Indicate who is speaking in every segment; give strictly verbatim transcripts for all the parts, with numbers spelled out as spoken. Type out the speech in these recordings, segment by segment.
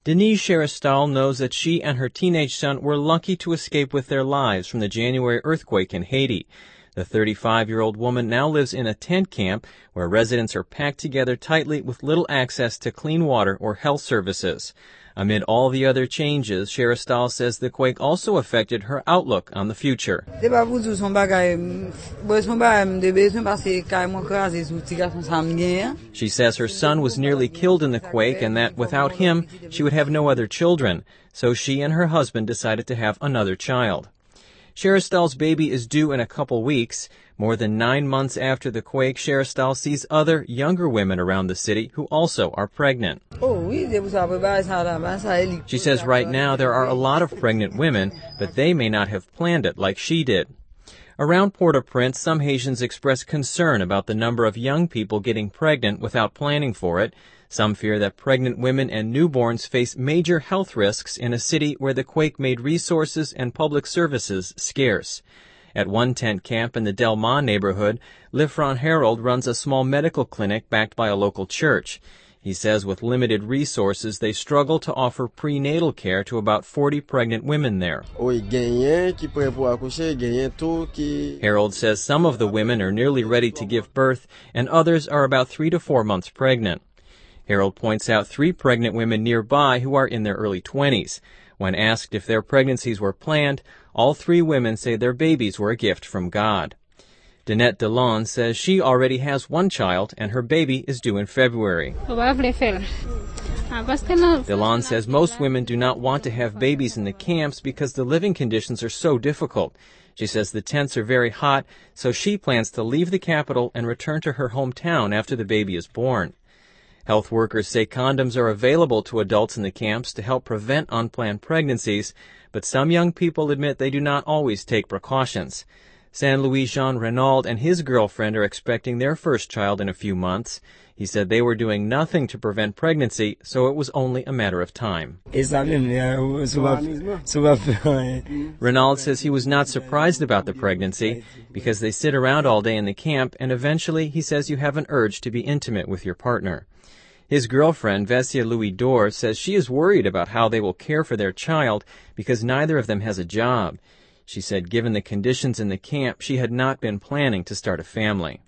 Speaker 1: Denise Cheristal knows that she and her teenage son were lucky to escape with their lives from the January earthquake in Haiti. The thirty-five-year-old woman now lives in a tent camp where residents are packed together tightly with little access to clean water or health services. Amid all the other changes, Cheristal says the quake also affected her outlook on the future. She says her son was nearly killed in the quake and that without him, she would have no other children. So she and her husband decided to have another child. Cheristal's baby is due in a couple weeks. More than nine months after the quake, Cheristal sees other, younger women around the city who also are pregnant. She says right now there are a lot of pregnant women, but they may not have planned it like she did. Around Port-au-Prince, some Haitians express concern about the number of young people getting pregnant without planning for it. Some fear that pregnant women and newborns face major health risks in a city where the quake made resources and public services scarce. At one tent camp in the Delmont neighborhood, Liffron Harold runs a small medical clinic backed by a local church. He says with limited resources, they struggle to offer prenatal care to about forty pregnant women there. Harold says some of the women are nearly ready to give birth, and others are about three to four months pregnant. Harold points out three pregnant women nearby who are in their early twenties. When asked if their pregnancies were planned, all three women say their babies were a gift from God. Danette Delon says she already has one child and her baby is due in February. Delon says most women do not want to have babies in the camps because the living conditions are so difficult. She says the tents are very hot, so she plans to leave the capital and return to her hometown after the baby is born. Health workers say condoms are available to adults in the camps to help prevent unplanned pregnancies, but some young people admit they do not always take precautions. Saint Louis Jean Renaud and his girlfriend are expecting their first child in a few months. He said they were doing nothing to prevent pregnancy, so it was only a matter of time. Renaud says he was not surprised about the pregnancy because they sit around all day in the camp, and eventually he says you have an urge to be intimate with your partner. His girlfriend, Vessia Louis Dor, says she is worried about how they will care for their child because neither of them has a job. She said given the conditions in the camp, she had not been planning to start a family.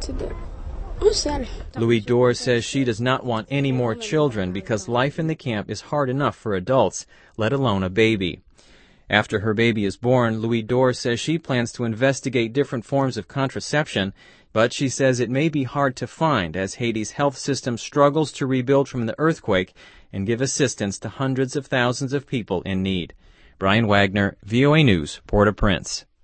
Speaker 1: Louis Dor says she does not want any more children because life in the camp is hard enough for adults, let alone a baby. After her baby is born, Louis Dor says she plans to investigate different forms of contraception, but she says it may be hard to find as Haiti's health system struggles to rebuild from the earthquake and give assistance to hundreds of thousands of people in need. Brian Wagner, V O A News, Port-au-Prince.